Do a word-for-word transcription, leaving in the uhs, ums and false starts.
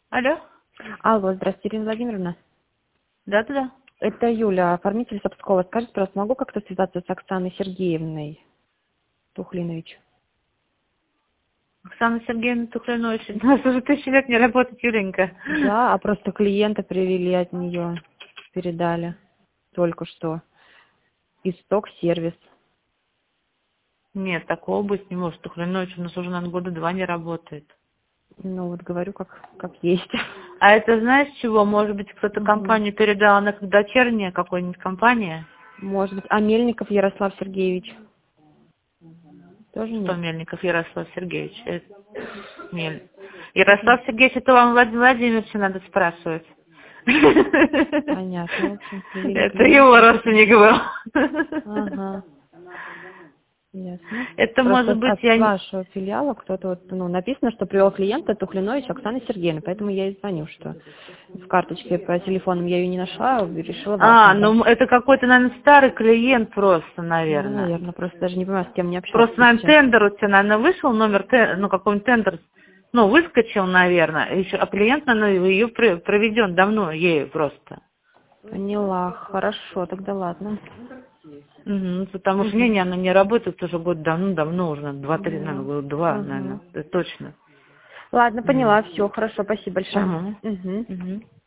Алло? Алло, здравствуйте, Ирина Владимировна. Да-да-да. Это Юля, оформитель Сапского. Скажите, пожалуйста, могу как-то связаться с Оксаной Сергеевной Тухлинович? Оксана Сергеевна Тухлянович. У нас уже тысячу лет не работает, Юленька. Да, а просто клиента привели от нее, передали только что. Исток сервис. Нет, такого быть не может. Тухлянович у нас уже, наверное, года два не работает. Ну вот говорю, как, как есть. А это знаешь чего? Может быть, кто-то Мгм. компанию передал, она как дочерняя какой-нибудь компания? Может быть, а Мельников Ярослав Сергеевич? Тоже Что нет? Мельников Ярослав Сергеевич? Это... Мель... Ярослав Сергеевич, это вам Владимир Владимировича надо спрашивать. Понятно, в общем, привели Это его клиента. родственник был. Ага. Ясно. Это Просто может с- быть, от я... не- вашего филиала кто-то, вот, ну, написано, что привел клиента Тухлинович Оксана Сергеевна, поэтому я и звоню, что в карточке по телефону я ее не нашла, и решила вас А, набрать. ну это какой-то, наверное, старый клиент просто, Ну, наверное. наверное, просто даже не понимаю, с кем мне общаться Просто, наверное, сейчас. тендер у тебя, наверное, вышел, номер, те- ну, какой-нибудь тендер, ну, выскочил, наверное, еще, а клиент, наверное, ее пр- проведен давно ею просто. Поняла, хорошо, тогда ладно. Мгм, потому что не, Угу. не, она не работает уже год давно-давно уже, два-три, наверное, Поняла. года два, Ага. наверное, это точно. Ладно, Мгм. поняла, все, хорошо, спасибо большое. Ага. Угу. Мгм.